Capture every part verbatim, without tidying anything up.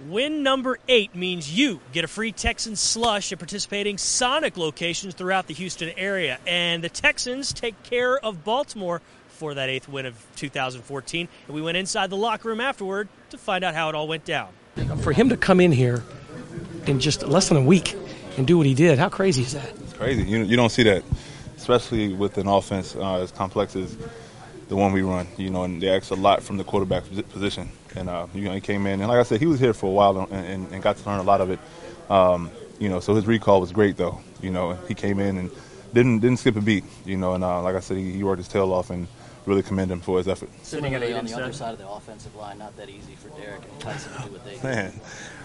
Win number eight means you get a free Texans slush at participating Sonic locations throughout the Houston area. And the Texans take care of Baltimore for that eighth win of two thousand fourteen. And we went inside the locker room afterward to find out how it all went down. For him to come in here in just less than a week and do what he did, how crazy is that? It's crazy. You, you don't see that, especially with an offense uh, as complex as the one we run. You know, and they ask a lot from the quarterback position. And, uh, you know, he came in. And like I said, he was here for a while and, and, and got to learn a lot of it. Um, you know, so his recall was great, though. You know, he came in and didn't didn't skip a beat. You know, and uh, like I said, he, he worked his tail off and really commend him for his effort. Similarly, on the other side of the offensive line, not that easy for Derek and Tyson to do what they do. Man,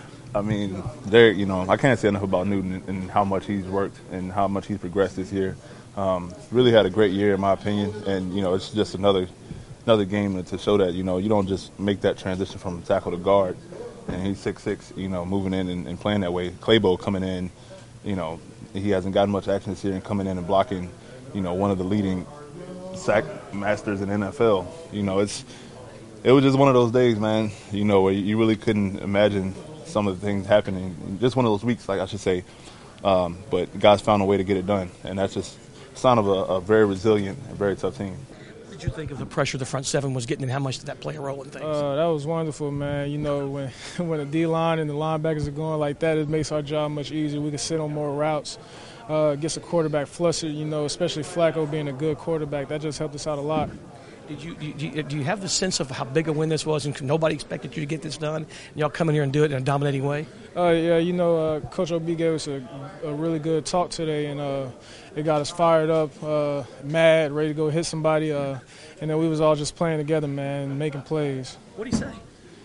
I mean, Derek, you know, I can't say enough about Newton and, and how much he's worked and how much he's progressed this year. Um, really had a great year, in my opinion. And, you know, it's just another another game to show that, you know, you don't just make that transition from tackle to guard. And he's six six, you know, moving in and, and playing that way. Claybo coming in, you know, he hasn't gotten much action this year and coming in and blocking, you know, one of the leading sack masters in the N F L. You know, it's it was just one of those days, man, you know, where you really couldn't imagine some of the things happening. Just one of those weeks, like I should say. Um, but guys found a way to get it done. And that's just a sign of a, a very resilient and very tough team. What did you think of the pressure the front seven was getting and how much did that play a role in things? Uh, that was wonderful, man. You know, when when the D-line and the linebackers are going like that, it makes our job much easier. We can sit on more routes, uh, gets the quarterback flustered, you know, especially Flacco being a good quarterback. That just helped us out a lot. Did you, do you do you have the sense of how big a win this was and nobody expected you to get this done and y'all come in here and do it in a dominating way? Uh, yeah, you know, uh, Coach O B gave us a, a really good talk today, and uh, it got us fired up, uh, mad, ready to go hit somebody. Uh, and then we was all just playing together, man, making plays. What do you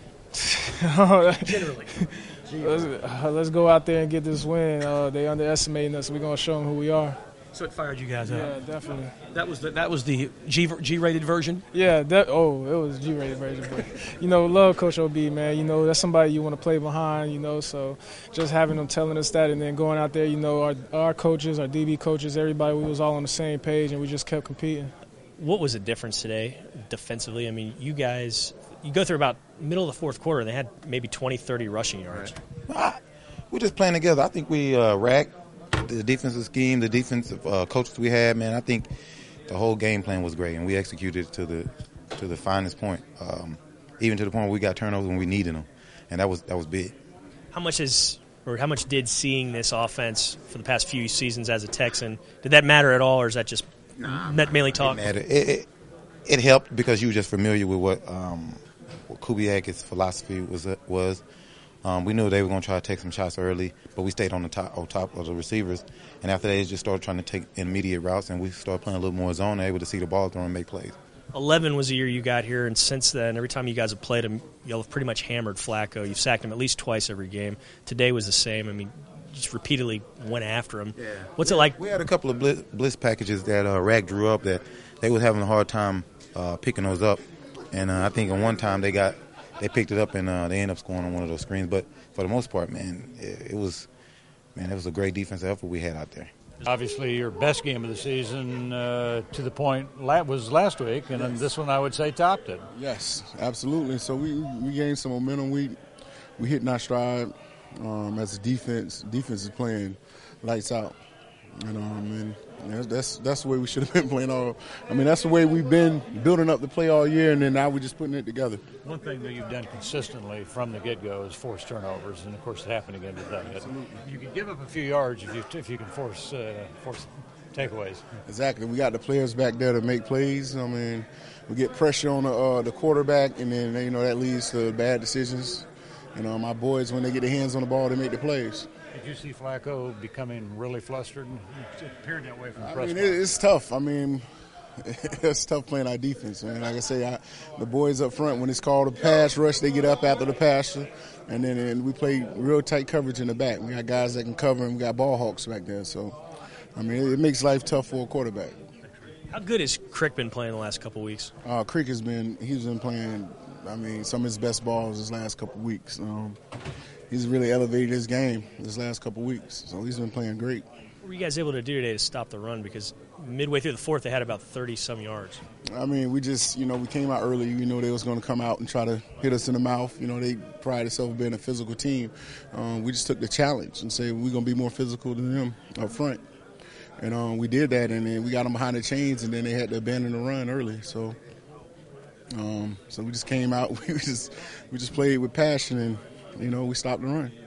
say? Generally. let's, uh, let's go out there and get this win. Uh, they underestimating us. We're going to show them who we are. So it fired you guys up. Yeah, definitely. That was the that was the G G-rated version. Yeah, that oh, it was G-rated version. But you know, love Coach O B, man. You know, that's somebody you want to play behind. You know, so just having them telling us that, and then going out there, you know, our our coaches, our D B coaches, everybody, we was all on the same page, and we just kept competing. What was the difference today defensively? I mean, you guys, you go through about middle of the fourth quarter, and they had maybe twenty, thirty rushing yards. Right. We're just playing together. I think we uh, racked the defensive scheme, the defensive uh, coaches we had, man. I think the whole game plan was great, and we executed to the to the finest point, um, even to the point where we got turnovers when we needed them, and that was that was big. How much is or how much did seeing this offense for the past few seasons as a Texan, did that matter at all, or is that just nah, mainly talk? It mattered. It, it, it helped because you were just familiar with what, um, what Kubiak's philosophy was. was. Um, we knew they were going to try to take some shots early, but we stayed on the top, on top of the receivers. And after that, they just started trying to take intermediate routes, and we started playing a little more zone, able to see the ball throw and make plays. eleven was the year you got here, and since then, every time you guys have played him, y'all have pretty much hammered Flacco. You've sacked him at least twice every game. Today was the same. I mean, just repeatedly went after him. Yeah. What's it like? We had a couple of blitz, blitz packages that uh, Rag drew up that they was having a hard time uh, picking those up. And uh, I think at one time they got they picked it up and uh, they ended up scoring on one of those screens. But for the most part, man, it, it was man, it was a great defensive effort we had out there. Obviously, your best game of the season uh, to the point was last week, and yes. Then this one I would say topped it. Yes, absolutely. So we we gained some momentum. We we hit our stride um, as a defense. Defense is playing lights out, and um, and that's, that's that's the way we should have been playing all. I mean, that's the way we've been building up the play all year, and then now we're just putting it together. One thing that you've done consistently from the get-go is force turnovers, and of course it happened again today. Absolutely. You can give up a few yards if you if you can force uh, force takeaways. Exactly. We got the players back there to make plays. I mean, we get pressure on the uh, the quarterback, and then you know that leads to bad decisions. You know, my boys, when they get their hands on the ball, they make the plays. Did you see Flacco becoming really flustered? It appeared that way from the I press mean, box. it's tough. I mean, it's tough playing our defense, man. Like I say, I, the boys up front, when it's called a pass rush, they get up after the pass, and then and we play real tight coverage in the back. We got guys that can cover, and we got ball hawks back there. So, I mean, it, it makes life tough for a quarterback. How good has Crick been playing the last couple of weeks? Uh, Crick has been, he's been playing, I mean, some of his best balls this last couple of weeks. Um, he's really elevated his game this last couple of weeks, so he's been playing great. What were you guys able to do today to stop the run? Because midway through the fourth, they had about thirty some yards. I mean, we just, you know, we came out early. You know, they was going to come out and try to hit us in the mouth. You know, they pride themselves on being a physical team. Um, we just took the challenge and said we're going to be more physical than them up front. And um, we did that, and then we got them behind the chains, and then they had to abandon the run early. So, um, so we just came out. We just we just played with passion, and you know, we stopped the run.